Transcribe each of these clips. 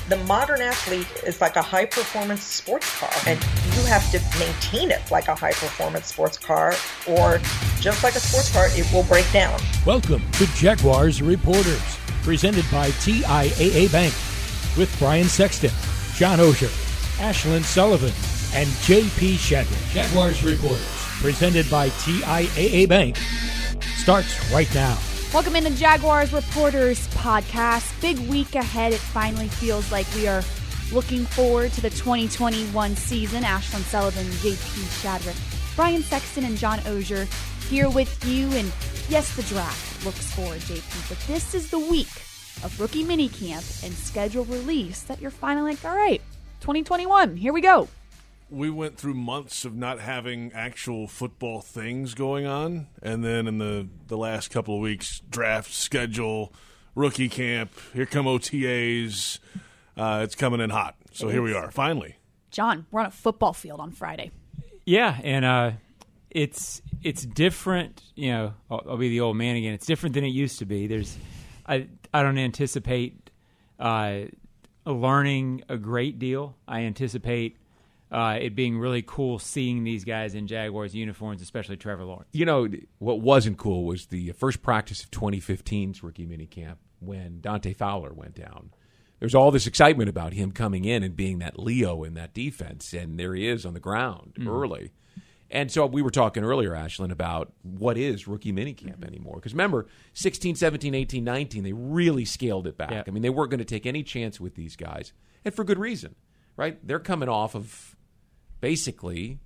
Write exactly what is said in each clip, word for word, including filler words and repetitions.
The modern athlete is like a high-performance sports car, and you have to maintain it like a high-performance sports car, or just like a sports car, it will break down. Welcome to Jaguars Reporters, presented by T I A A Bank, with Brian Sexton, John Oehser, Ashlyn Sullivan, and J P Shadrick. Jaguars Reporters, presented by T I A A Bank, starts right now. Welcome into Jaguars Reporters podcast. Big week ahead. It finally feels like we are looking forward to the twenty twenty-one season. Ashlyn Sullivan, J P Shadrick, Brian Sexton, and John Oehser here with you. And yes, the draft looks forward, J P, but this is the week of rookie minicamp and schedule release that you're finally like, all right, twenty twenty-one, here we go. We went through months of not having actual football things going on, and then in the, the last couple of weeks, draft, schedule, rookie camp, here come O T As. Uh, it's coming in hot. So here we are, finally. John, we're on a football field on Friday. Yeah, and uh, it's it's different. You know, I'll, I'll be the old man again. It's different than it used to be. There's, I I don't anticipate uh, learning a great deal. I anticipate Uh, it being really cool seeing these guys in Jaguars uniforms, especially Trevor Lawrence. You know, what wasn't cool was the first practice of twenty fifteen's rookie minicamp when Dante Fowler went down. There was all this excitement about him coming in and being that Leo in that defense, and there he is on the ground mm-hmm. early. And so we were talking earlier, Ashlyn, about what is rookie minicamp mm-hmm. anymore. Because remember, sixteen, seventeen, eighteen, nineteen, they really scaled it back. Yep. I mean, they weren't going to take any chance with these guys, and for good reason, right? They're coming off of basically,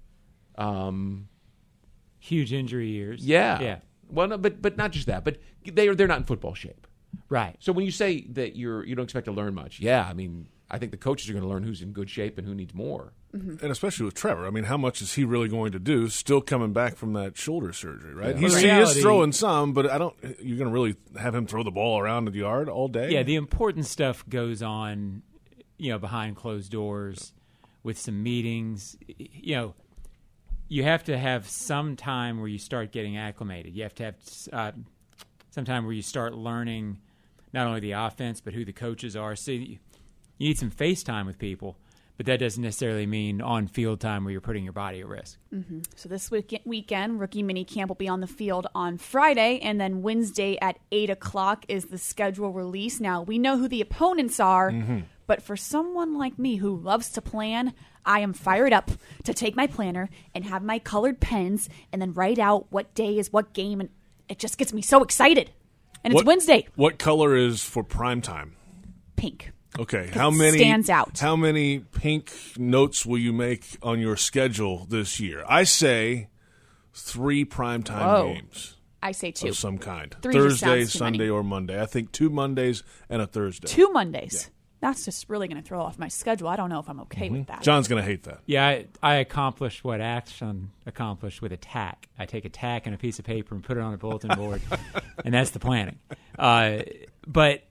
um, huge injury years. Yeah, yeah. Well, no, but but not just that. But they are they're not in football shape, right? So when you say that you're you don't expect to learn much, yeah, I mean, I think the coaches are going to learn who's in good shape and who needs more. Mm-hmm. And especially with Trevor, I mean, how much is he really going to do? Still coming back from that shoulder surgery, right? Yeah. He's, Well, reality, he is throwing some, but I don't. You're going to really have him throw the ball around the yard all day? Yeah, the important stuff goes on, you know, behind closed doors. With some meetings, you know, you have to have some time where you start getting acclimated. You have to have uh, some time where you start learning not only the offense, but who the coaches are. So you, you need some face time with people, but that doesn't necessarily mean on-field time where you're putting your body at risk. Mm-hmm. So this week- weekend, rookie minicamp will be on the field on Friday, and then Wednesday at eight o'clock is the schedule release. Now, we know who the opponents are, mm-hmm. but for someone like me who loves to plan, I am fired up to take my planner and have my colored pens and then write out what day is what game, and it just gets me so excited. And what, it's Wednesday. What color is for prime time? Pink. Okay, how many stands out? How many pink notes will you make on your schedule this year? I say three primetime Whoa. games. I say two of some kind. Three Thursday, just Sunday, many. or Monday. I think two Mondays and a Thursday. Two Mondays. Yeah. That's just really going to throw off my schedule. I don't know if I'm okay mm-hmm. with that. John's going to hate that. Yeah, I, I accomplished what Action accomplished with a tack. I take a tack and a piece of paper and put it on a bulletin board, and that's the planning. Uh, but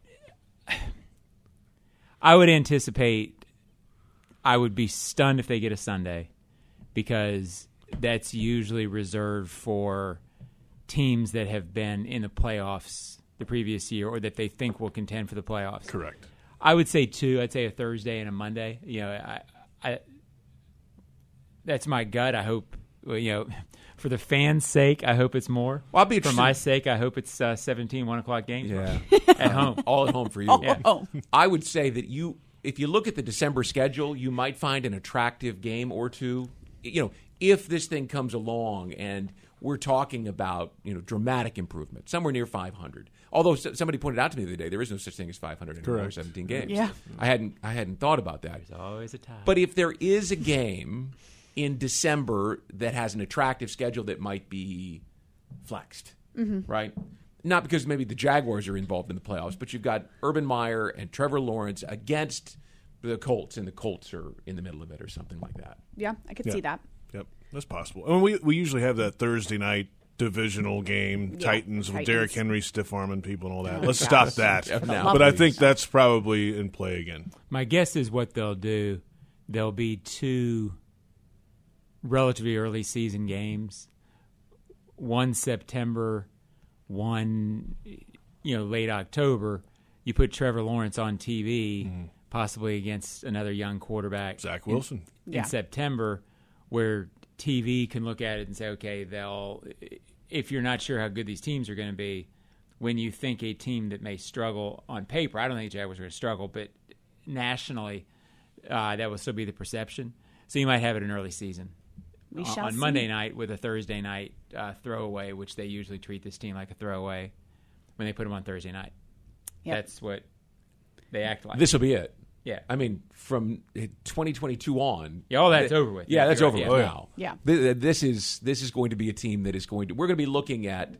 I would anticipate I would be stunned if they get a Sunday, because that's usually reserved for teams that have been in the playoffs the previous year or that they think will contend for the playoffs. Correct. I would say two. I'd say a Thursday and a Monday. You know, I, I that's my gut. I hope, you know, for the fans' sake, I hope it's more. Well, I'll be for my sake, I hope it's uh, seventeen one o'clock games. Yeah, at home, all at home for you. Oh, yeah. oh. I would say that you, if you look at the December schedule, you might find an attractive game or two. You know, if this thing comes along and we're talking about, you know, dramatic improvement, somewhere near five hundred. Although somebody pointed out to me the other day, there is no such thing as five hundred in seventeen games. Yeah. I hadn't I hadn't thought about that. There's always a tie. But if there is a game in December that has an attractive schedule that might be flexed, mm-hmm. right? Not because maybe the Jaguars are involved in the playoffs, but you've got Urban Meyer and Trevor Lawrence against the Colts, and the Colts are in the middle of it or something like that. Yeah, I could yeah. see that. Yep, that's possible. I mean, we we usually have that Thursday night divisional game, yeah, Titans, Titans with Derrick Henry stiff-arming people and all that. Oh, Let's gosh. stop that. No, but I please. think that's probably in play again. My guess is what they'll do, there'll be two relatively early season games, one September, one, you know, late October. You put Trevor Lawrence on T V, mm-hmm. possibly against another young quarterback, Zach Wilson, in, Yeah. in September, where T V can look at it and say, okay, they'll. If you're not sure how good these teams are going to be, when you think a team that may struggle on paper, I don't think the Jaguars are going to struggle, but nationally, uh, that will still be the perception. So you might have it in early season. We on, shall on see. Monday night with a Thursday night uh, throwaway, which they usually treat this team like a throwaway when they put them on Thursday night. Yep. That's what they act like. This will be it. yeah. I mean, from twenty twenty-two on, Yeah, all that's th- over with. Yeah, that's You're over right. with Yeah. now. Yeah. Th- This is this is going to be a team that is going to. We're going to be looking at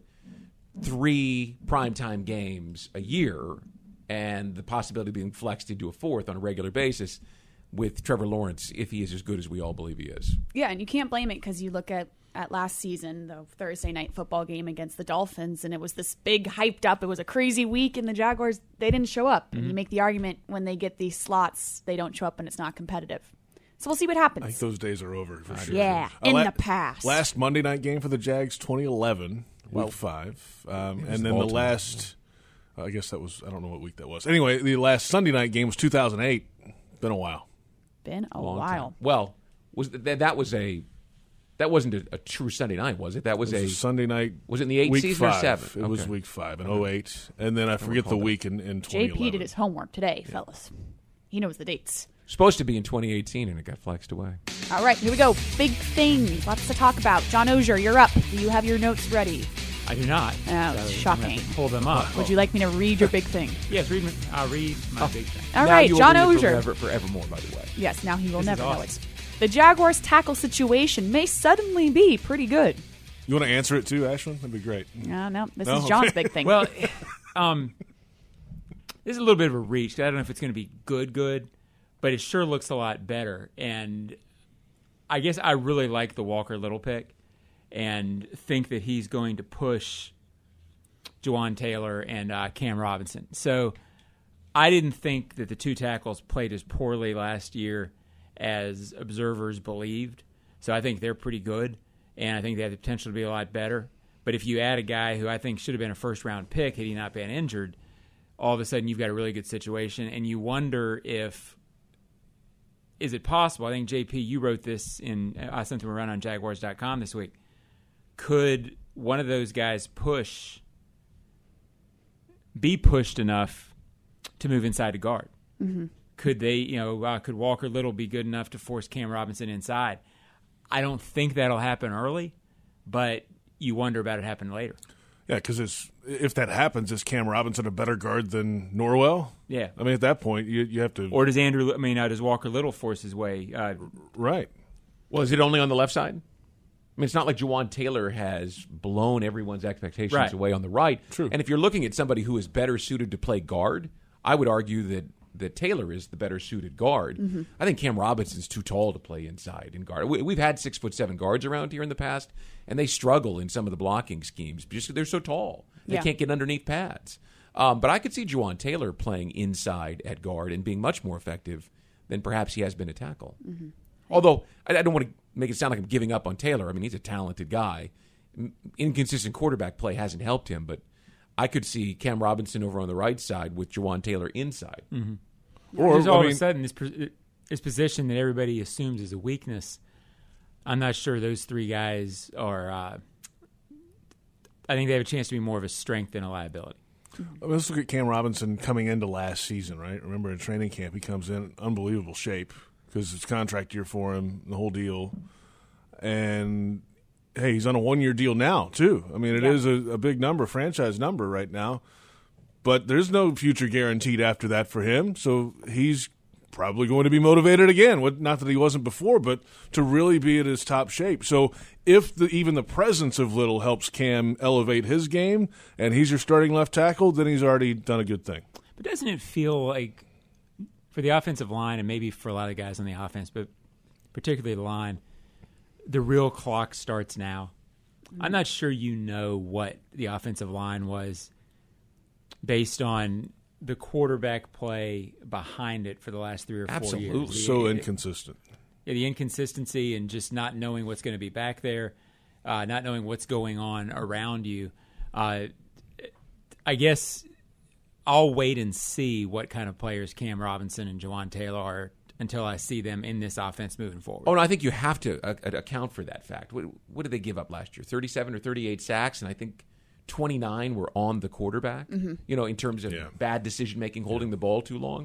three primetime games a year, and the possibility of being flexed into a fourth on a regular basis with Trevor Lawrence if he is as good as we all believe he is. Yeah, and you can't blame it because you look at, at last season, the Thursday night football game against the Dolphins, and it was this big hyped up. It was a crazy week, and the Jaguars, they didn't show up. And you make the argument when they get these slots, they don't show up and it's not competitive. So we'll see what I think happens. those days are over for sure. Yeah, Uh, in la- the past. Last Monday night game for the Jags, twenty eleven, week five. Um, and then the Baltimore. last, uh, I guess that was, I don't know what week that was. Anyway, the last Sunday night game was two thousand eight. Been a while. Been a Long while. time. Well, was th- that was a that wasn't a, a true Sunday night, was it? That was, It was a a Sunday night. was it in the eighth week season or five. seven? It was Okay. week five in oh eight. And then I forget the recall that. week in, in J twenty eleven. P did his homework today, fellas. He knows the dates. supposed to be in twenty eighteen, and it got flexed away. All right, here we go. Big things. Lots to talk about. John Ozier, you're up. Do you have your notes ready? I do not. Oh, So I'm gonna shocking. have to pull them up. Would you like me to read your big thing? Yes, read. me- I'll read my big thing. All now right, you will John read it Ozier. forever, forevermore, by the way. Yes, now he will This is never know awesome. it. The Jaguars' tackle situation may suddenly be pretty good. You want to answer it too, Ashlyn? That'd be great. No, no, this No? is John's Okay. big thing. Well, um, this is a little bit of a reach. I don't know if it's going to be good, good, but it sure looks a lot better. And I guess I really like the Walker Little pick and think that he's going to push Juwan Taylor and uh, Cam Robinson. So I didn't think that the two tackles played as poorly last year as observers believed. So I think they're pretty good, and I think they have the potential to be a lot better. But if you add a guy who I think should have been a first-round pick had he not been injured, all of a sudden you've got a really good situation, and you wonder if – is it possible? I think, J P, you wrote this in – I sent them around on Jaguars dot com this week. Could one of those guys push – be pushed enough to move inside to guard? Mm-hmm. Could they, you know, uh, could Walker Little be good enough to force Cam Robinson inside? I don't think that'll happen early, but you wonder about it happening later. Yeah, because if that happens, is Cam Robinson a better guard than Norwell? Yeah. I mean, at that point, you you have to. Or does Andrew, I mean, uh, does Walker Little force his way? Uh, right. Well, is it only on the left side? I mean, it's not like Juwan Taylor has blown everyone's expectations Right. away on the right. True. And if you're looking at somebody who is better suited to play guard, I would argue that, that Taylor is the better suited guard. Mm-hmm. I think Cam Robinson's too tall to play inside in guard. We, we've had six foot seven guards around here in the past, and they struggle in some of the blocking schemes just because they're so tall. They Yeah. can't get underneath pads. Um, but I could see Juwan Taylor playing inside at guard and being much more effective than perhaps he has been at tackle. Mm-hmm. Although I, I don't want to make it sound like I'm giving up on Taylor. I mean, he's a talented guy. M- Inconsistent quarterback play hasn't helped him, but I could see Cam Robinson over on the right side with Juwan Taylor inside. Mm-hmm. Or Because all I of mean, a sudden, this, pos- this position that everybody assumes is a weakness, I'm not sure those three guys are. Uh, I think they have a chance to be more of a strength than a liability. I mean, let's look at Cam Robinson coming into last season, right? Remember, in training camp, he comes in unbelievable shape because it's contract year for him, the whole deal. And, hey, he's on a one-year deal now, too. I mean, it Yeah. is a, a big number, franchise number right now. But there's no future guaranteed after that for him, so he's probably going to be motivated again. What- Not that he wasn't before, but to really be at his top shape. So if the, even the presence of Little helps Cam elevate his game and he's your starting left tackle, then he's already done a good thing. But doesn't it feel like for the offensive line, and maybe for a lot of guys on the offense, but particularly the line, the real clock starts now? I'm not sure you know what the offensive line was based on the quarterback play behind it for the last three or four Absolutely. years. So The- inconsistent. yeah, the inconsistency and just not knowing what's going to be back there, uh, not knowing what's going on around you. Uh, I guess I'll wait and see what kind of players Cam Robinson and Jawan Taylor are until I see them in this offense moving forward. Oh, no, I think you have to uh, account for that fact. What, what did they give up last year? thirty-seven or thirty-eight sacks, and I think twenty-nine were on the quarterback, mm-hmm. you know, in terms of yeah. bad decision-making, holding yeah. the ball too long.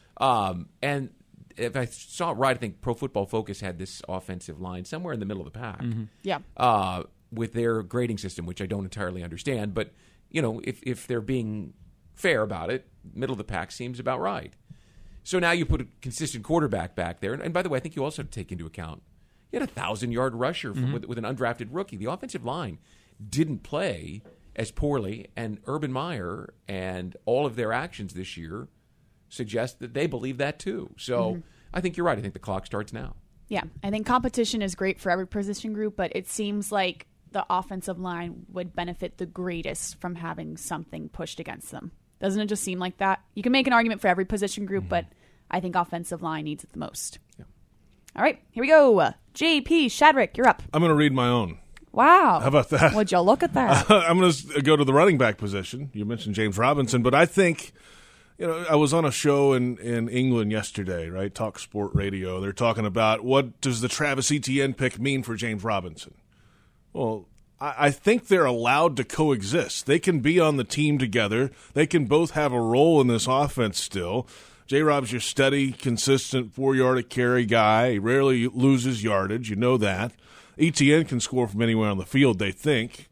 Um, and if I saw it right, I think Pro Football Focus had this offensive line somewhere in the middle of the pack. Mm-hmm. Yeah. Uh, with their grading system, which I don't entirely understand. But, you know, if, if they're being fair about it, middle of the pack seems about right. So now you put a consistent quarterback back there. And, and by the way, I think you also have to take into account you had a thousand-yard rusher mm-hmm. with, with an undrafted rookie. The offensive line didn't play as poorly, and Urban Meyer and all of their actions this year suggest that they believe that too. So mm-hmm. I think you're right. I think the clock starts now. Yeah, I think competition is great for every position group, but it seems like the offensive line would benefit the greatest from having something pushed against them. Doesn't it just seem like that? You can make an argument for every position group, mm-hmm. but I think offensive line needs it the most. Yeah. All right, here we go. J P Shadrick, you're up. I'm going to read my own. Wow. How about that? Would you look at that? Uh, I'm going to go to the running back position. You mentioned James Robinson, but I think, you know, I was on a show in, in England yesterday, right? Talk Sport Radio. They're talking about what does the Travis Etienne pick mean for James Robinson? Well, I think they're allowed to coexist. They can be on the team together. They can both have a role in this offense still. J-Rob's your steady, consistent four-yard a carry guy. He rarely loses yardage. You know that. Etienne can score from anywhere on the field, they think.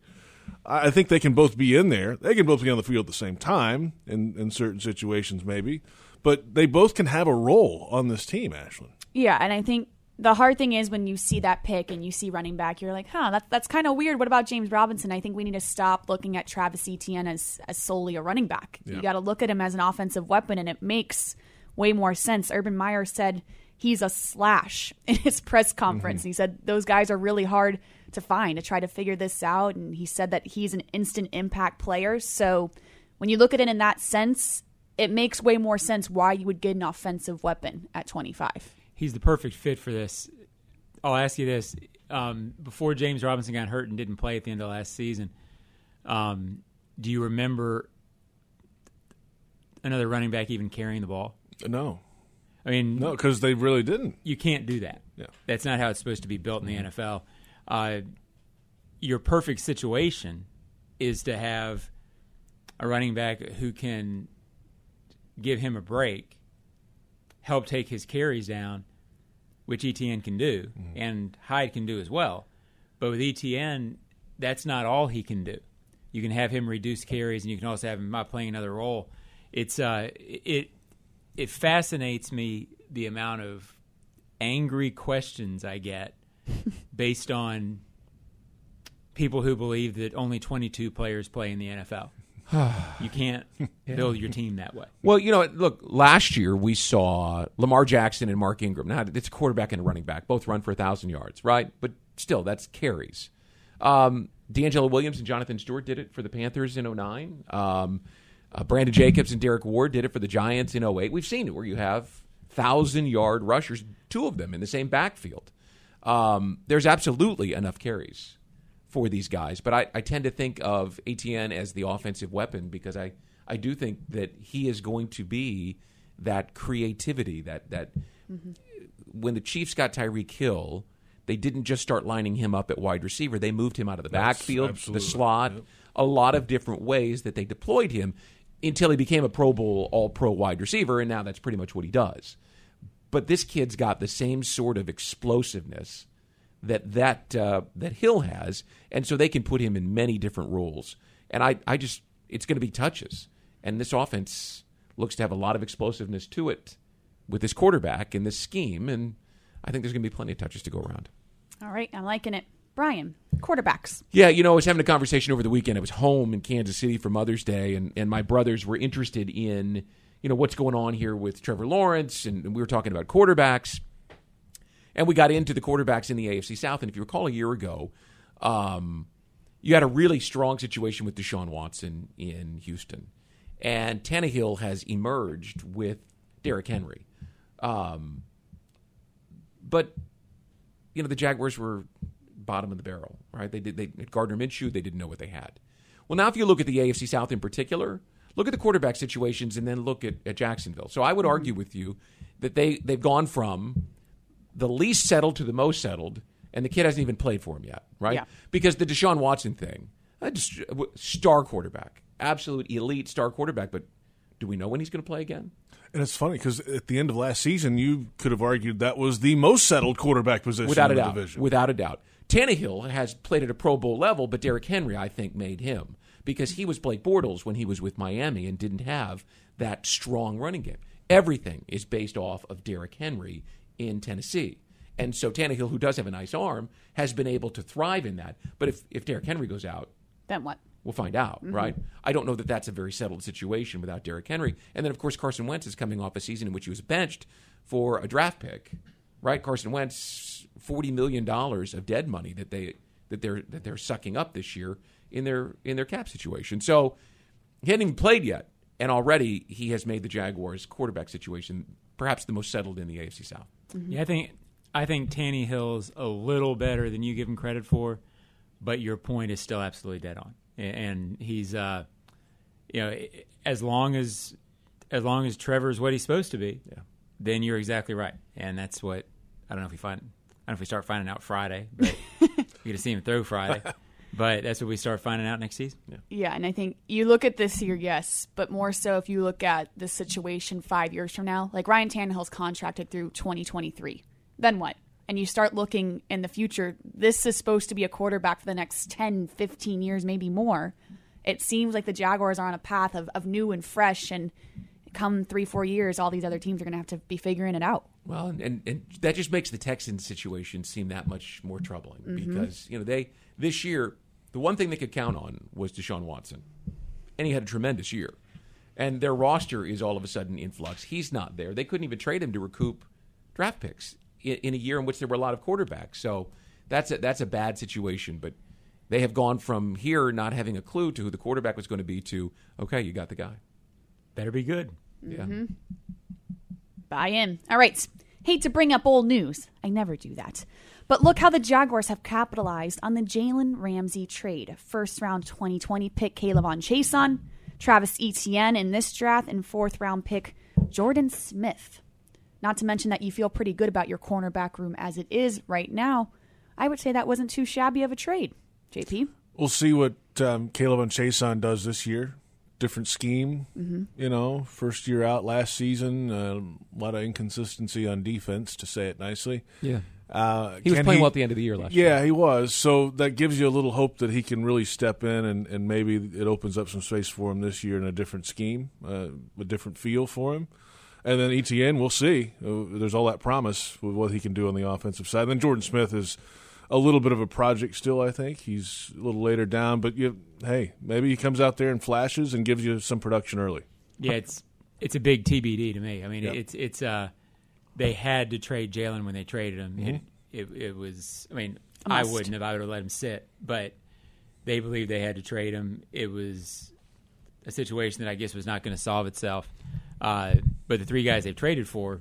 I think they can both be in there. They can both be on the field at the same time in, in certain situations maybe. But they both can have a role on this team, Ashlyn. Yeah, and I think the hard thing is when you see that pick and you see running back, you're like, huh, that's, that's kind of weird. What about James Robinson? I think we need to stop looking at Travis Etienne as, as solely a running back. Yeah. You got to look at him as an offensive weapon, and it makes way more sense. Urban Meyer said he's a slash in his press conference. Mm-hmm. He said those guys are really hard to find to try to figure this out, and he said that he's an instant impact player. So when you look at it in that sense, it makes way more sense why you would get an offensive weapon at twenty-five. He's the perfect fit for this. I'll ask you this. Um, before James Robinson got hurt and didn't play at the end of last season, um, do you remember another running back even carrying the ball? No. I mean, no, because they really didn't. You can't do that. Yeah. That's not how it's supposed to be built in the N F L. Uh, your perfect situation is to have a running back who can give him a break, help take his carries down, which Etienne can do, mm-hmm. and Hyde can do as well. But with Etienne, that's not all he can do. You can have him reduce carries, and you can also have him not playing another role. It's uh, it it fascinates me the amount of angry questions I get based on people who believe that only twenty-two players play in the N F L. You can't yeah. build your team that way. Well, you know, look, last year we saw Lamar Jackson and Mark Ingram. Now, it's a quarterback and a running back. Both run for one thousand yards, right? But still, that's carries. Um, D'Angelo Williams and Jonathan Stewart did it for the Panthers in oh nine. Um, uh, Brandon Jacobs and Derek Ward did it for the Giants in oh eight. We've seen it where you have one thousand-yard rushers, two of them in the same backfield. Um, there's absolutely enough carries for these guys. But I, I tend to think of Etienne as the offensive weapon because I, I do think that he is going to be that creativity, that that mm-hmm. when the Chiefs got Tyreek Hill, they didn't just start lining him up at wide receiver. They moved him out of the That's backfield, absolutely. the slot, yep. a lot of different ways that they deployed him until he became a Pro Bowl, all-pro wide receiver, and now that's pretty much what he does. But this kid's got the same sort of explosiveness that that uh, that Hill has, and so they can put him in many different roles. And I, I just, it's going to be touches. And this offense looks to have a lot of explosiveness to it with this quarterback and this scheme, and I think there's going to be plenty of touches to go around. All right, I'm liking it. Brian, quarterbacks. Yeah, you know, I was having a conversation over the weekend. I was home in Kansas City for Mother's Day, and, and my brothers were interested in, you know, what's going on here with Trevor Lawrence, and, and we were talking about quarterbacks. And we got into the quarterbacks in the A F C South. And if you recall a year ago, um, you had a really strong situation with Deshaun Watson in Houston. And Tannehill has emerged with Derrick Henry. Um, but, you know, the Jaguars were bottom of the barrel, right? They did. They Gardner Minshew, they didn't know what they had. Well, now if you look at the A F C South in particular, Look at the quarterback situations and then look at, at Jacksonville. So I would argue with you that they, they've gone from the least settled to the most settled, and the kid hasn't even played for him yet, right? Yeah. Because the Deshaun Watson thing, uh, just, uh, star quarterback, absolute elite star quarterback, but do we know when he's going to play again? And it's funny because at the end of last season, you could have argued that was the most settled quarterback position Without in a the doubt. division. Without a doubt. Tannehill has played at a Pro Bowl level, but Derrick Henry, I think, made him because he was Blake Bortles when he was with Miami and didn't have that strong running game. Everything is based off of Derrick Henry in Tennessee. And so Tannehill, who does have a nice arm, has been able to thrive in that. But if, if Derrick Henry goes out, Then what? we'll find out, mm-hmm. right? I don't know that that's a very settled situation without Derrick Henry. And then, of course, Carson Wentz is coming off a season in which he was benched for a draft pick, right? Carson Wentz, forty million dollars of dead money that they that they're that they're sucking up this year in their in their cap situation. So he hadn't even played yet, and already he has made the Jaguars' quarterback situation perhaps the most settled in the A F C South. Mm-hmm. Yeah, I think I think Tannehill's a little better than you give him credit for, but your point is still absolutely dead on. And he's, uh, you know, as long as as long as Trevor's what he's supposed to be, yeah. then you're exactly right. And that's what I don't know if we find. I don't know if we start finding out Friday, but we get to see him throw Friday. But that's what we start finding out next season. Yeah. yeah, and I think you look at this year, yes, but more so if you look at the situation five years from now. Like Ryan Tannehill's contracted through twenty twenty-three. Then what? And you start looking in the future, this is supposed to be a quarterback for the next ten, fifteen years, maybe more. It seems like the Jaguars are on a path of, of new and fresh, and come three, four years, all these other teams are going to have to be figuring it out. Well, and, and, and that just makes the Texans situation seem that much more troubling mm-hmm. because, you know, they this year, the one thing they could count on was Deshaun Watson, and he had a tremendous year. And their roster is all of a sudden in flux. He's not there. They couldn't even trade him to recoup draft picks in a year in which there were a lot of quarterbacks. So that's a, that's a bad situation. But they have gone from here not having a clue to who the quarterback was going to be to, okay, you got the guy. Better be good. Mm-hmm. Yeah. Buy in. All right. Hate to bring up old news. I never do that. But look how the Jaguars have capitalized on the Jalen Ramsey trade. First round twenty twenty pick K'Lavon Chaisson, Travis Etienne in this draft, and fourth round pick Jordan Smith. Not to mention that you feel pretty good about your cornerback room as it is right now. I would say that wasn't too shabby of a trade. J P? We'll see what um, K'Lavon Chaisson does this year. Different scheme, mm-hmm. you know, first year out last season. Uh, a lot of inconsistency on defense, to say it nicely. Yeah. Uh, he was playing he, well at the end of the year last yeah, year. Yeah, he was. So that gives you a little hope that he can really step in and, and maybe it opens up some space for him this year in a different scheme, uh, a different feel for him. And then Etienne, we'll see. Uh, there's all that promise with what he can do on the offensive side. And then Jordan Smith is a little bit of a project still, I think. He's a little later down. But, you, hey, maybe he comes out there and flashes and gives you some production early. Yeah, it's it's a big T B D to me. I mean, yep. it's it's uh, they had to trade Jalen when they traded him. Mm-hmm. It, it it was. I mean, I wouldn't have. I would have let him sit. But they believed they had to trade him. It was a situation that I guess was not going to solve itself. Uh, but the three guys they've traded for,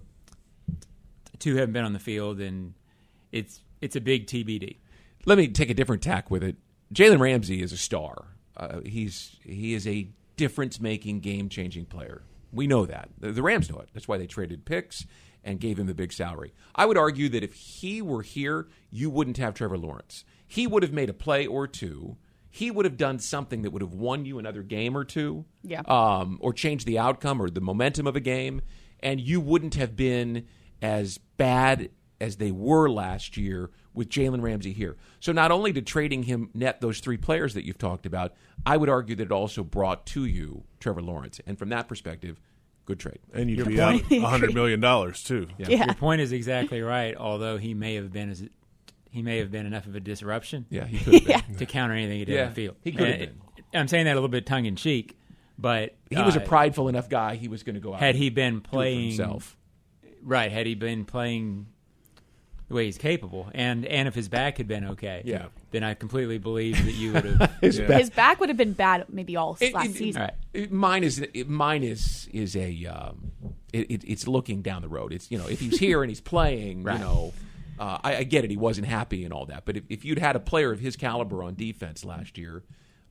two haven't been on the field, and it's it's a big T B D. Let me take a different tack with it. Jalen Ramsey is a star. Uh, he's he is a difference-making, game-changing player. We know that. The, the Rams know it. That's why they traded picks and gave him the big salary. I would argue that if he were here, you wouldn't have Trevor Lawrence. He would have made a play or two. He would have done something that would have won you another game or two, yeah, um, or changed the outcome or the momentum of a game, and you wouldn't have been as bad as they were last year with Jalen Ramsey here. So not only did trading him net those three players that you've talked about, I would argue that it also brought to you Trevor Lawrence. And from that perspective, good trade. And you'd be out one hundred million dollars, too. Yeah. yeah. Your point is exactly right, although he may have been as he may have been enough of a disruption yeah, he could have been. yeah. to counter anything he did yeah, on the field. He could have and been. I'm saying that a little bit tongue-in-cheek, but he uh, was a prideful enough guy, he was going to go out had he been playing himself. Right, had he been playing the way he's capable, and, and if his back had been okay, yeah. then I completely believe that you would have. his, yeah. back. his back would have been bad maybe all it, last it, season. Right. It, mine is it, mine is is a um, it, it, it's looking down the road. It's you know if he's here and he's playing, right. you know. Uh, I, I get it. He wasn't happy and all that. But if, if you'd had a player of his caliber on defense last year,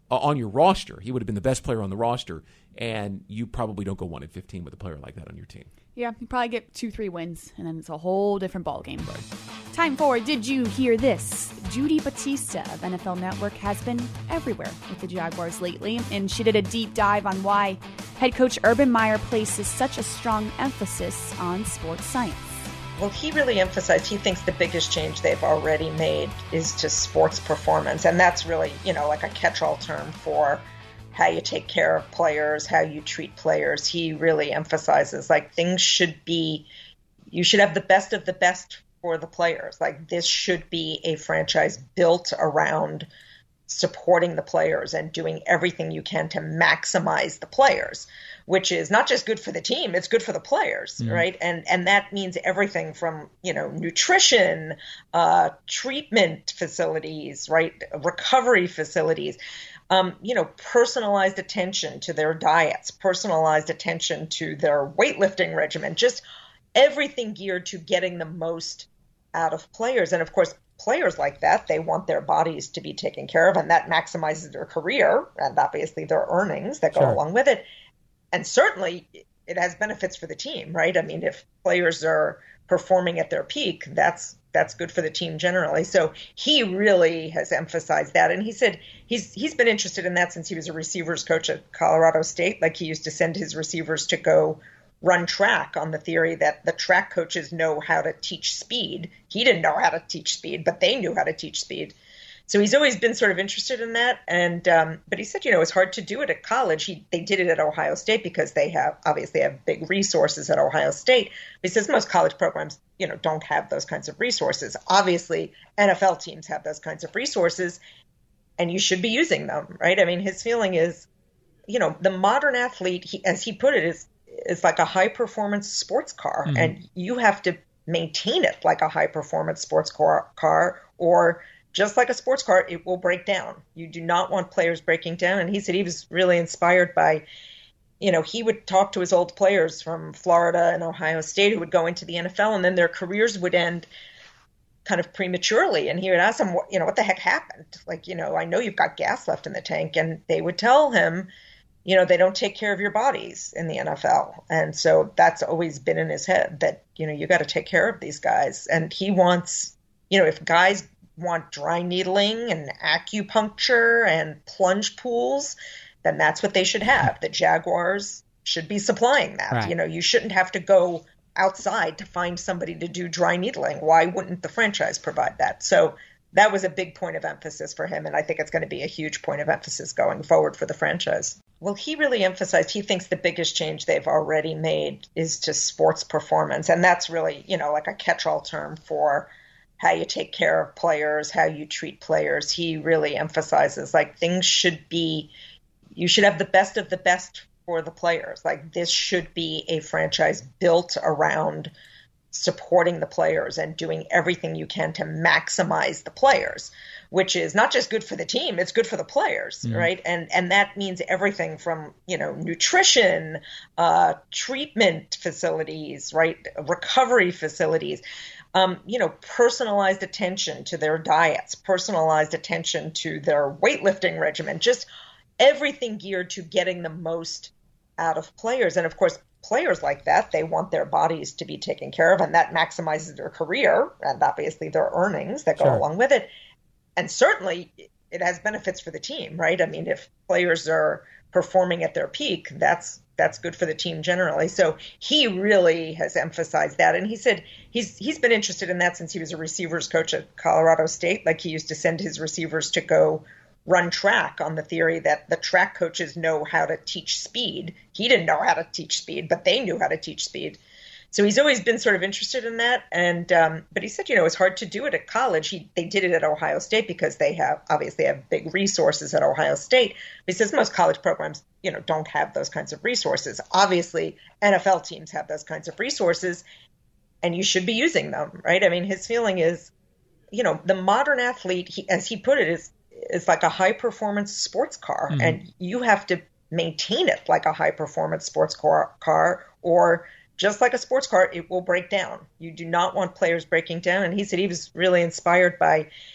uh, on your roster. He would have been the best player on the roster, and you probably don't go one and fifteen with a player like that on your team. Yeah, you probably get two, three wins, and then it's a whole different ballgame. Right. Time for Did You Hear This? Judy Batista of N F L Network has been everywhere with the Jaguars lately, and she did a deep dive on why head coach Urban Meyer places such a strong emphasis on sports science. Well, he really emphasized, he thinks the biggest change they've already made is to sports performance, and that's really, you know, like a catch-all term for how you take care of players, how you treat players. He really emphasizes, like, things should be, you should have the best of the best for the players. Like, this should be a franchise built around supporting the players and doing everything you can to maximize the players, which is not just good for the team, it's good for the players, mm-hmm. right? And and that means everything from, you know, nutrition, uh, treatment facilities, right? Recovery facilities. Um, you know, personalized attention to their diets, personalized attention to their weightlifting regimen, just everything geared to getting the most out of players. And of course, players like that, they want their bodies to be taken care of, and that maximizes their career and obviously their earnings that go Sure. along with it. And certainly it has benefits for the team, right? I mean, if players are performing at their peak, that's that's good for the team generally. So he really has emphasized that. And he said he's he's been interested in that since he was a receivers coach at Colorado State. Like, he used to send his receivers to go run track on the theory that the track coaches know how to teach speed. He didn't know how to teach speed, but they knew how to teach speed. So he's always been sort of interested in that. And um, but he said, you know, it's hard to do it at college. He, they did it at Ohio State because they have obviously have big resources at Ohio State. But he says most college programs, you know, don't have those kinds of resources. Obviously, N F L teams have those kinds of resources, and you should be using them, right? I mean, his feeling is, you know, the modern athlete, he, as he put it, is is like a high performance sports car, mm-hmm. and you have to maintain it like a high performance sports car, car or just like a sports car, it will break down. You do not want players breaking down. And he said he was really inspired by, you know, he would talk to his old players from Florida and Ohio State who would go into the N F L, and then their careers would end kind of prematurely. And he would ask them, you know, what the heck happened? Like, you know, I know you've got gas left in the tank. And they would tell him, you know, they don't take care of your bodies in the N F L. And so that's always been in his head that, you know, you got to take care of these guys. And he wants, you know, if guys want dry needling and acupuncture and plunge pools, then that's what they should have. The Jaguars should be supplying that. Right. You know, you shouldn't have to go outside to find somebody to do dry needling. Why wouldn't the franchise provide that? So that was a big point of emphasis for him, and I think it's going to be a huge point of emphasis going forward for the franchise. Well, he really emphasized, he thinks the biggest change they've already made is to sports performance, and that's really, you know, like a catch-all term for how you take care of players, how you treat players. He really emphasizes, like, things should be, you should have the best of the best for the players. Like, this should be a franchise built around supporting the players and doing everything you can to maximize the players, which is not just good for the team, it's good for the players, mm. right? And and that means everything from, you know, nutrition, uh, treatment facilities, right? Recovery facilities. Um, you know, personalized attention to their diets, personalized attention to their weightlifting regimen, just everything geared to getting the most out of players. And of course, players like that, they want their bodies to be taken care of, and that maximizes their career and obviously their earnings that go Sure. along with it. And certainly it has benefits for the team, right? I mean, if players are performing at their peak, that's that's good for the team generally. So he really has emphasized that. And he said he's he's been interested in that since he was a receivers coach at Colorado State. Like, he used to send his receivers to go run track on the theory that the track coaches know how to teach speed. He didn't know how to teach speed, but they knew how to teach speed. So he's always been sort of interested in that. And um, but he said, you know, it's hard to do it at college. He, they did it at Ohio State because they have obviously have big resources at Ohio State. But he says most college programs, you know, don't have those kinds of resources. Obviously, N F L teams have those kinds of resources, and you should be using them, right? I mean, his feeling is, you know, the modern athlete, he, as he put it, is is like a high performance sports car, mm-hmm. and you have to maintain it like a high performance sports car, car or just like a sports car, it will break down. You do not want players breaking down. And he said he was really inspired by,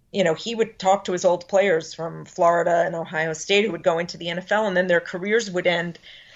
you know, he would talk to his old players from Florida and Ohio State who would go into the N F L, and then their careers would end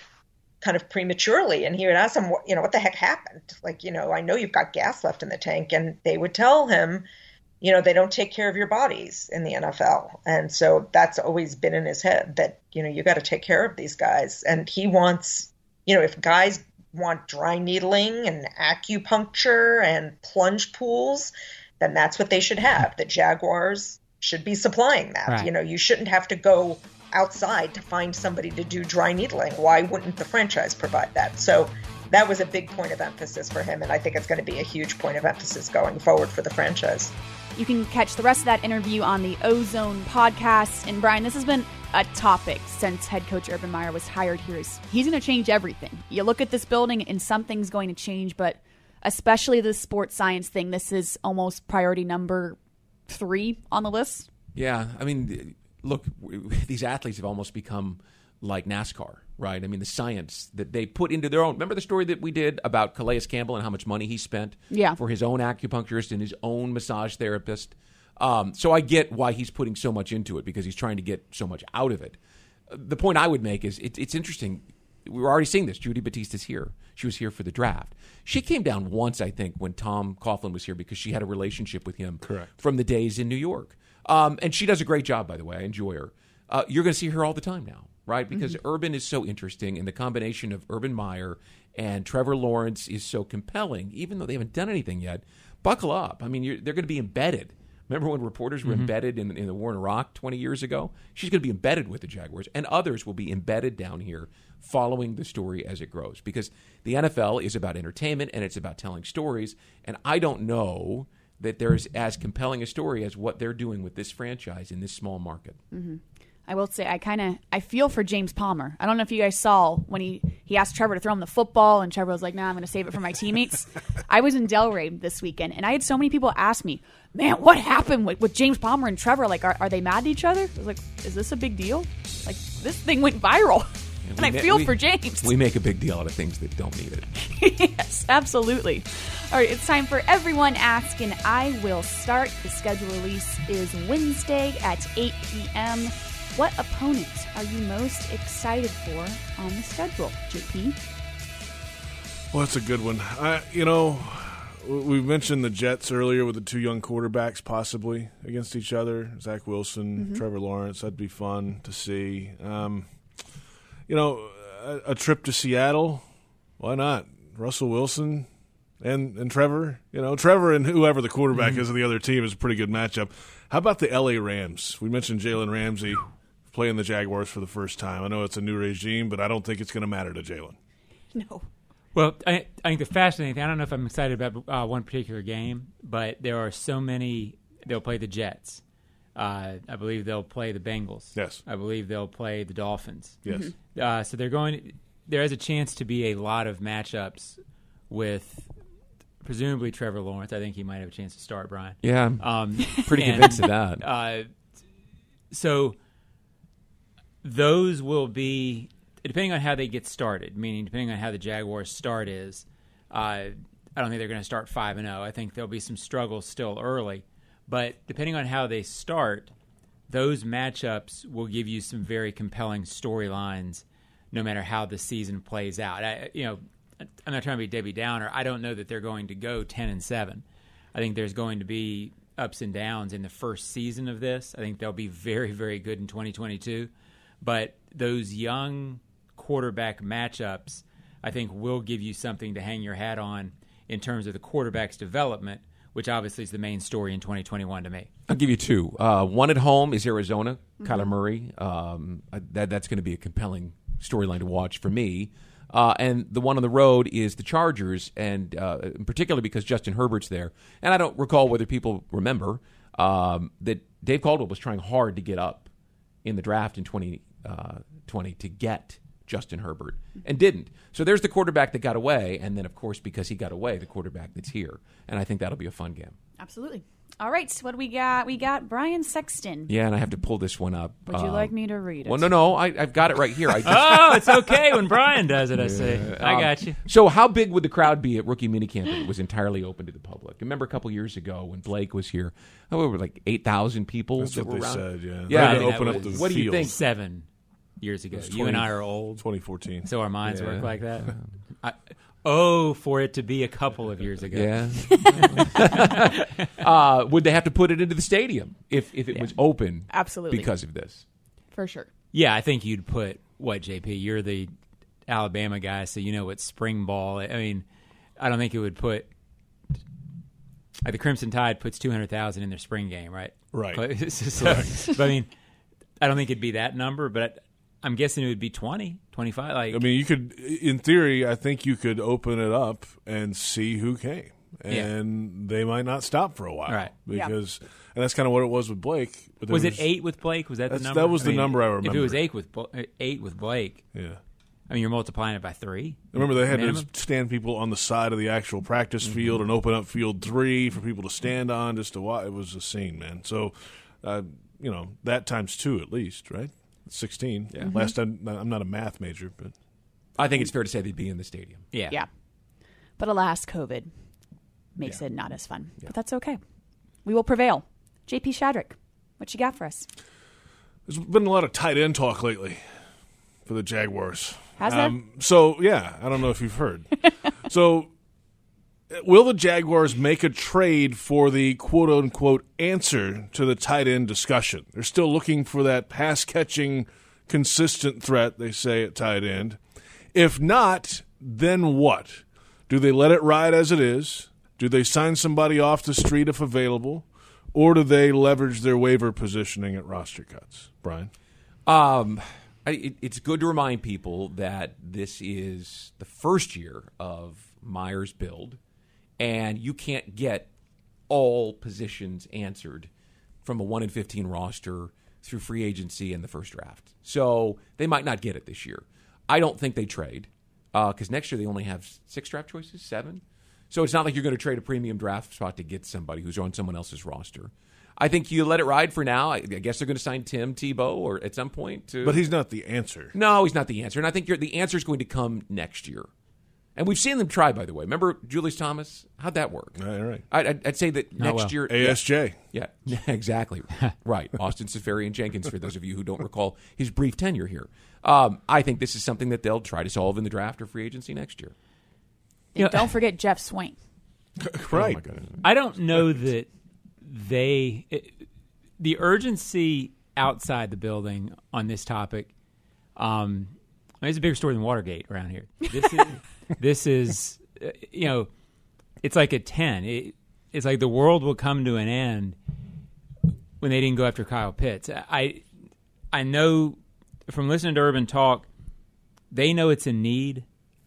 kind of prematurely. And he would ask them, you know, what the heck happened? Like, you know, I know you've got gas left in the tank. And they would tell him, you know, they don't take care of your bodies in the N F L. And so that's always been in his head that, you know, you got to take care of these guys. And he wants, you know, if guys want dry needling and acupuncture and plunge pools, then that's what they should have. The Jaguars should be supplying that. Right. You know, you shouldn't have to go outside to find somebody to do dry needling. Why wouldn't the franchise provide that? So that was a big point of emphasis for him, and I think it's going to be a huge point of emphasis going forward for the franchise. You can catch the rest of that interview on the Ozone podcast. And Brian, this has been a topic since head coach Urban Meyer was hired here. Is he's going to change everything. You look at this building and something's going to change, but especially the sports science thing, this is almost priority number three on the list. Yeah, I mean, look, these athletes have almost become like NASCAR, right? I mean, the science that they put into their own. Remember the story that we did about Calais Campbell and how much money he spent yeah. for his own acupuncturist and his own massage therapist? Um, so I get why he's putting so much into it, because he's trying to get so much out of it. The point I would make is it, it's interesting. We were already seeing this. Judy Batista's here. She was here for the draft. She came down once, I think, when Tom Coughlin was here, because she had a relationship with him Correct. from the days in New York. Um, and she does a great job, by the way. I enjoy her. Uh, you're going to see her all the time now, right? Because mm-hmm. Urban is so interesting, and the combination of Urban Meyer and Trevor Lawrence is so compelling, even though they haven't done anything yet. Buckle up. I mean, you're, they're going to be embedded. Remember when reporters were mm-hmm. embedded in, in the war in Iraq twenty years ago? She's going to be embedded with the Jaguars, and others will be embedded down here following the story as it grows, because the N F L is about entertainment and it's about telling stories, and I don't know that there's as compelling a story as what they're doing with this franchise in this small market. Mm-hmm. I will say I kind of I feel for James Palmer. I don't know if you guys saw when he, he asked Trevor to throw him the football, and Trevor was like, nah, I'm going to save it for my teammates. I was in Delray this weekend, and I had so many people ask me, man, what happened with, with James Palmer and Trevor? Like, are, are they mad at each other? I was like, is this a big deal? Like, this thing went viral. And, and I ma- feel we, for James. We make a big deal out of things that don't need it. Yes, absolutely. All right, it's time for Everyone Ask, and I will start. The schedule release is Wednesday at eight p.m. What opponent are you most excited for on the schedule, J P? Well, that's a good one. I, you know, we mentioned the Jets earlier with the two young quarterbacks possibly against each other, Zach Wilson, mm-hmm. Trevor Lawrence. That'd be fun to see. Um, you know, a, a trip to Seattle, why not? Russell Wilson and, and Trevor. You know, Trevor and whoever the quarterback mm-hmm. is of the other team is a pretty good matchup. How about the L A Rams? We mentioned Jalen Ramsey playing the Jaguars for the first time. I know it's a new regime, but I don't think it's going to matter to Jalen. No. Well, I, I think the fascinating thing, I don't know if I'm excited about uh, one particular game, but there are so many. They'll play the Jets. Uh, I believe they'll play the Bengals. Yes. I believe they'll play the Dolphins. Yes. Mm-hmm. Uh, so they're going. There has a chance to be a lot of matchups with presumably Trevor Lawrence. I think he might have a chance to start, Brian. Yeah, um, pretty and, convinced of that. Uh, so those will be, depending on how they get started, meaning depending on how the Jaguars' start is, uh, I don't think they're going to start five and oh. I think there'll be some struggles still early. But depending on how they start, those matchups will give you some very compelling storylines no matter how the season plays out. I, you know, I'm not trying to be Debbie Downer. I don't know that they're going to go ten and seven. I think there's going to be ups and downs in the first season of this. I think they'll be very, very good in twenty twenty-two. But those young quarterback matchups, I think, will give you something to hang your hat on in terms of the quarterback's development, which obviously is the main story in twenty twenty-one to me. I'll give you two. Uh, one at home is Arizona, mm-hmm. Kyler Murray. Um, that, that's going to be a compelling storyline to watch for me. Uh, and the one on the road is the Chargers, and uh, in particular because Justin Herbert's there. And I don't recall whether people remember um, that Dave Caldwell was trying hard to get up in the draft in twenty twenty to get Justin Herbert, and didn't. So there's the quarterback that got away, and then, of course, because he got away, the quarterback that's here. And I think that'll be a fun game. Absolutely. All right, so what do we got? We got Brian Sexton. Yeah, and I have to pull this one up. Would you Um, like me to read it? Well, no, no, I, I've got it right here. I just, Oh, it's okay when Brian does it, I say. I Um, got you. So how big would the crowd be at rookie minicamp if it was entirely open to the public? Remember a couple years ago when Blake was here, oh, there were like eight thousand people That's that what were they around? said, yeah. Yeah, They had I to think open that up the was- what do you field. think? Seven years ago. was You and twenty I are old, twenty fourteen. so our minds Yeah. work like that. I, oh, for it to be a couple of years ago. Yeah. uh, would they have to put it into the stadium if, if it was open Absolutely. because of this? For sure. Yeah, I think you'd put, what, J P? You're the Alabama guy, so you know what spring ball. I mean, I don't think it would put. Like the Crimson Tide puts two hundred thousand in their spring game, right? Right. But, so, but I mean, I don't think it'd be that number, but I'm guessing it would be twenty, twenty-five. Like, I mean, you could, in theory, I think you could open it up and see who came, and they might not stop for a while, Right. Yeah. Because, and that's kind of what it was with Blake. But there was it eight with Blake? Was that the That's- number? that was I the mean, number I If it remember. was eight with Bla- eight with Blake, Yeah. I mean, you're multiplying it by three. Remember, they had minimum? to stand people on the side of the actual practice field and open up field three for people to stand on just to watch. It was a scene, man. So, uh, you know, that times two at least, right? sixteen. Yeah. Last time, I'm not a math major, but I think it's fair to say they'd be in the stadium. Yeah. Yeah. But alas, COVID makes Yeah. it not as fun. But that's okay. We will prevail. J P Shadrick, what you got for us? there's been a lot of tight end talk lately for the Jaguars. Has there? Um, so, yeah, I don't know if you've heard. So, will the Jaguars make a trade for the quote-unquote answer to the tight end discussion? They're still looking for that pass-catching, consistent threat, they say, at tight end. If not, then what? Do they let it ride as it is? Do they sign somebody off the street if available? Or do they leverage their waiver positioning at roster cuts? Brian? Um, I, it, it's good to remind people that this is the first year of Myers' build, and you can't get all positions answered from a one in fifteen roster through free agency and the first draft. So they might not get it this year. I don't think they trade because uh, next year they only have six draft choices, seven. So it's not like you're going to trade a premium draft spot to get somebody who's on someone else's roster. I think you let it ride for now. I, I guess they're going to sign Tim Tebow or at some point. To, But he's not the answer. no, he's not the answer. And I think you're, the answer is going to come next year. And we've seen them try, by the way. Remember Julius Thomas? How'd that work? All right. I, I'd, I'd say that next well. year. A S J. Yeah, yeah, exactly. Right. Austin Safarian Jenkins, for those of you who don't recall his brief tenure here. Um, I think this is something that they'll try to solve in the draft or free agency next year. And don't forget Jeff Swain. Right. Oh, my goodness. I don't know that they it, the urgency outside the building on this topic. Um, I mean, it's a bigger story than Watergate around here. This is this is uh, you know, it's like a ten. It, it's like the world will come to an end when they didn't go after Kyle Pitts. I I know from listening to Urban talk, they know it's a need.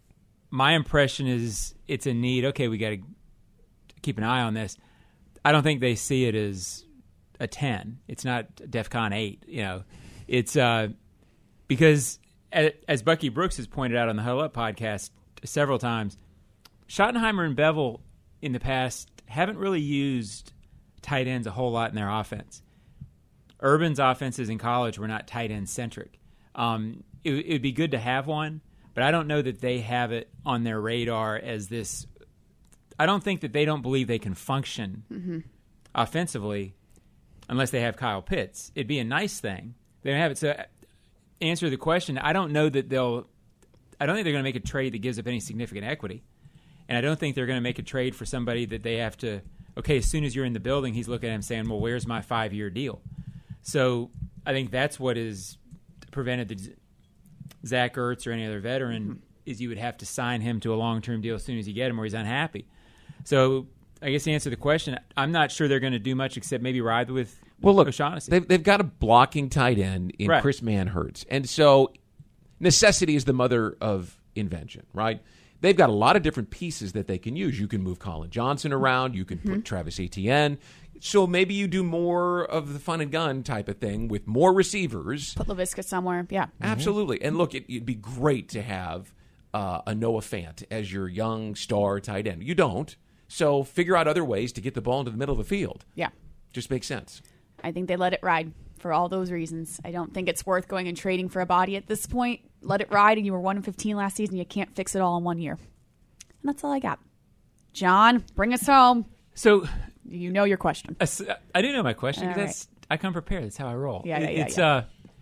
My impression is it's a need. Okay, we got to keep an eye on this. I don't think they see it as a ten. It's not DEFCON eight. You know, it's uh, because as, as Bucky Brooks has pointed out on the Huddle Up podcast several times, Schottenheimer and Bevel in the past haven't really used tight ends a whole lot in their offense. Urban's offenses in college were not tight end centric. Um, it, it would be good to have one, but I don't know that they have it on their radar as this. I don't think that they don't believe they can function mm-hmm. offensively unless they have Kyle Pitts. It'd be a nice thing. They don't have it. So, answer the question. I don't know that they'll. I don't think they're going to make a trade that gives up any significant equity, and I don't think they're going to make a trade for somebody that they have to. Okay, as soon as you're in the building, he's looking at him saying, "Well, where's my five-year deal?" So I think that's what has prevented the Zach Ertz or any other veteran mm-hmm. is you would have to sign him to a long-term deal as soon as you get him, or he's unhappy. So I guess to answer the question, I'm not sure they're going to do much except maybe ride with Well, look, O'Shaughnessy. they've, they've got a blocking tight end in Right. Chris Manhertz. And so necessity is the mother of invention, right? they've got a lot of different pieces that they can use. You can move Colin Johnson around. You can mm-hmm. put Travis Etienne. So maybe you do more of the fun and gun type of thing with more receivers. Put Laviska somewhere, yeah. Absolutely. And look, it, it'd be great to have uh, a Noah Fant as your young star tight end. You don't. So figure out other ways to get the ball into the middle of the field. Yeah. Just makes sense. I think they let it ride for all those reasons. I don't think it's worth going and trading for a body at this point. Let it ride, and you were one and fifteen last season. You can't fix it all in one year. And that's all I got. John, bring us home. So... You know your question. I do know my question. All That's right. I come prepared. That's how I roll. Yeah, yeah, yeah. It's yeah. Uh,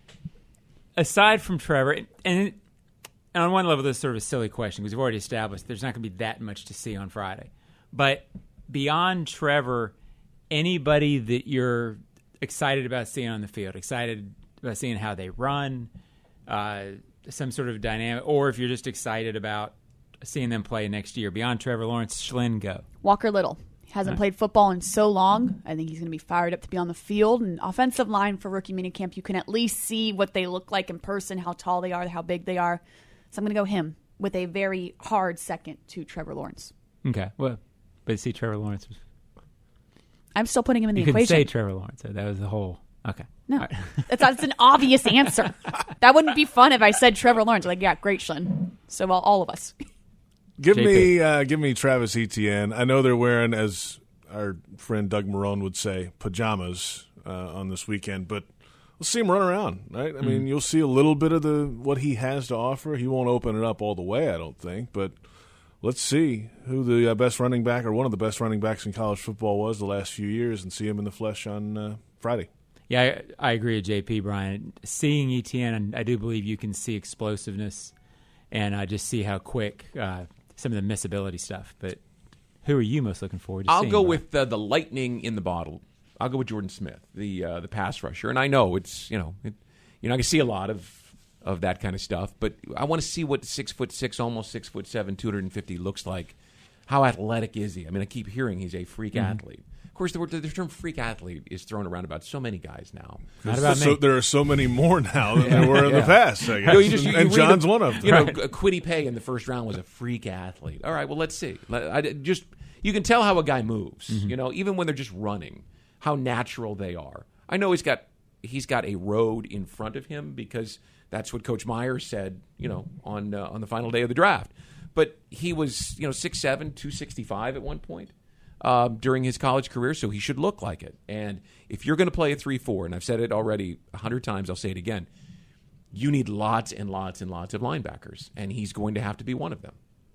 aside from Trevor, and, and on one level, this is sort of a silly question because we've already established there's not going to be that much to see on Friday. But beyond Trevor, anybody that you're excited about seeing on the field, excited about seeing how they run, uh, some sort of dynamic, or if you're just excited about seeing them play next year, beyond Trevor Lawrence, Schlinn, go. Walker Little. Hasn't played football in so long. I think he's going to be fired up to be on the field. And offensive line for rookie minicamp, you can at least see what they look like in person, how tall they are, how big they are. So I'm going to go him with a very hard second to Trevor Lawrence. Okay. Well, but see, Trevor Lawrence was... I'm still putting him in the you equation. You couldn't say Trevor Lawrence. So that was the whole... Okay. No. Right. that's, that's an obvious answer. That wouldn't be fun if I said Trevor Lawrence. Like, yeah, great, Schlinn. So well, all of us. Give J P. me uh, give me Travis Etienne. I know they're wearing, as our friend Doug Marone would say, pajamas uh, on this weekend, but we'll see him run around, right? I mm-hmm. mean, you'll see a little bit of the what he has to offer. He won't open it up all the way, I don't think, but let's see who the uh, best running back or one of the best running backs in college football was the last few years and see him in the flesh on uh, Friday. Yeah, I, I agree with J P, Brian. Seeing Etienne, I do believe you can see explosiveness and I just see how quick uh, some of the missability stuff, but who are you most looking forward to I'll seeing? I'll go with uh, the lightning in the bottle. I'll go with Jordan Smith, the uh, the pass rusher. And I know it's, you know, it, you're not going to see a lot of, of that kind of stuff, but I want to see what six foot six, almost six foot seven, two hundred fifty looks like. How athletic is he? I mean, I keep hearing he's a freak mm-hmm. athlete. Of course, the, the term freak athlete is thrown around about so many guys now. Not about so, me. There are so many more now than there were in yeah. the past, I guess. No, you just, you, and you John's a, one of them. You know, right. Kwity Paye in the first round was a freak athlete. All right, well, let's see. I, just You can tell how a guy moves, mm-hmm. you know, even when they're just running, how natural they are. I know he's got he's got a road in front of him because that's what Coach Myers said, you know, on uh, on the final day of the draft. But he was, you know, six seven, two sixty-five at one point uh, during his college career, so he should look like it. And if you're going to play a three four, and I've said it already a hundred times, I'll say it again, you need lots and lots and lots of linebackers, and he's going to have to be one of them.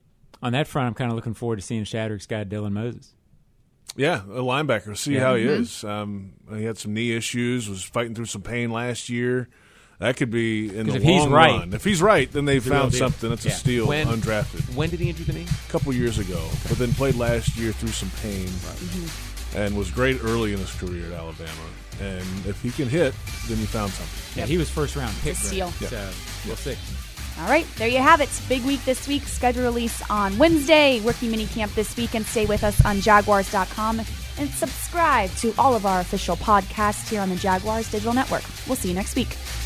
On that front, I'm kind of looking forward to seeing Shadrick's guy, Dylan Moses. Yeah, a linebacker. See yeah. how he mm-hmm. is. Um, he had some knee issues, was fighting through some pain last year. That could be in the if long he's right, run. If he's right, then they found something. That's yeah. a steal, when, undrafted. When did he injure the knee? A couple years ago, okay. But then played last year through some pain, right. mm-hmm. and was great early in his career at Alabama. And if he can hit, then you found something. Yeah, he was first round pick. It's a steal. Yeah. So we'll see. All right, there you have it. Big week this week. Schedule release on Wednesday. Rookie minicamp this weekend. Stay with us on Jaguars dot com and subscribe to all of our official podcasts here on the Jaguars Digital Network. We'll see you next week.